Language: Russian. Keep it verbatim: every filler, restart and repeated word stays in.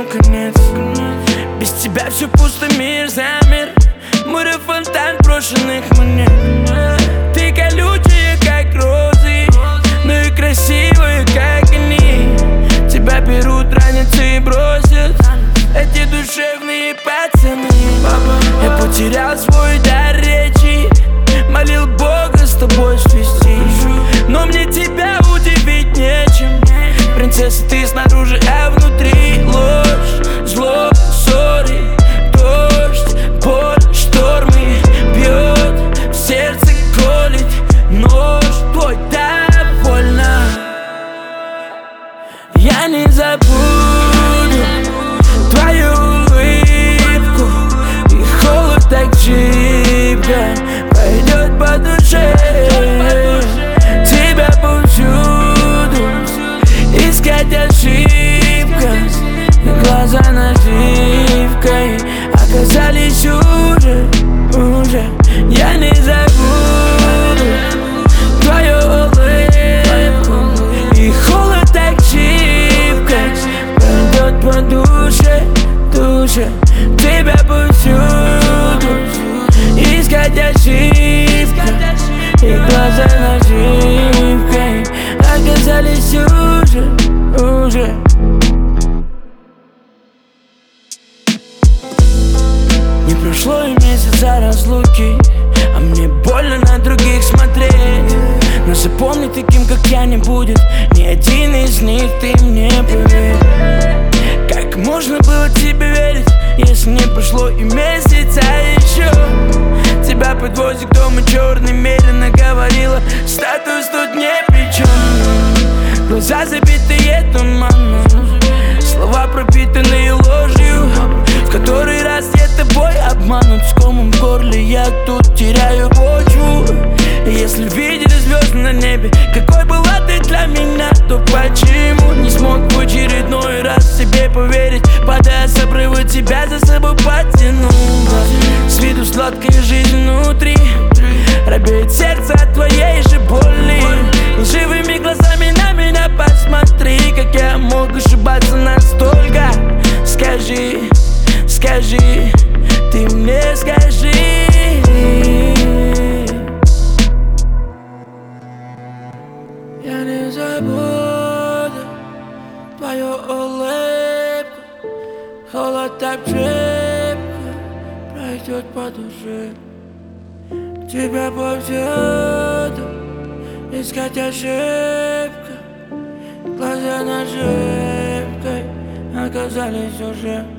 конец. Без тебя все пусто, мир замер. Море фонтан брошенных монет. Ты колючая, как розы, но и красивая, как они. Тебя берут, ранятся и бросят эти душевные пацаны. Я потерял свой дар речи, молил Бога с тобой свести, но мне тебя удивить нечем. Принцесса, ты снаружи, а внутри ложь, зло, ссоры, дождь, боль, штормы. Бьет в сердце, колет нож твой, так больно. Я не забуду твою улыбку, и холод так жидко пойдет по душе. Тебя повсюду искать ошибка, и глаза наживкой оказались уже, уже. Я не забуду твою улыбку, и холод так шибко пройдет по душе, душе. Тебя повсюду искать ошибка, и глаза наживкой оказались уже, уже. Не прошло и месяца разлуки, а мне больно на других смотреть. Но запомни, таким как я не будет ни один из них, ты мне поверь. Как можно было тебе верить, если не прошло и месяца еще? Тебя подвозит к дому черный, медленно говорила, статус тут не при чем. Глаза забитые туманом, слова пропитанные ложью, в который раз я тобой обманут. С комом в горле я тут теряю почву. И если видели звезды на небе, какой была ты для меня, то почему не смог в очередной раз себе поверить, падая с обрыва, тебя за собой потянул? С виду сладкая жизнь внутри, робеет сердце от твоей же боли. Лживыми глазами на меня посмотри, как я мог ошибаться настолько. Скажи, скажи, ты мне скажи. Я не забуду твою улыбку, холод так шибко пройдет по душе. Тебя повсюду искать ошибка, глаза наживкой оказались уже.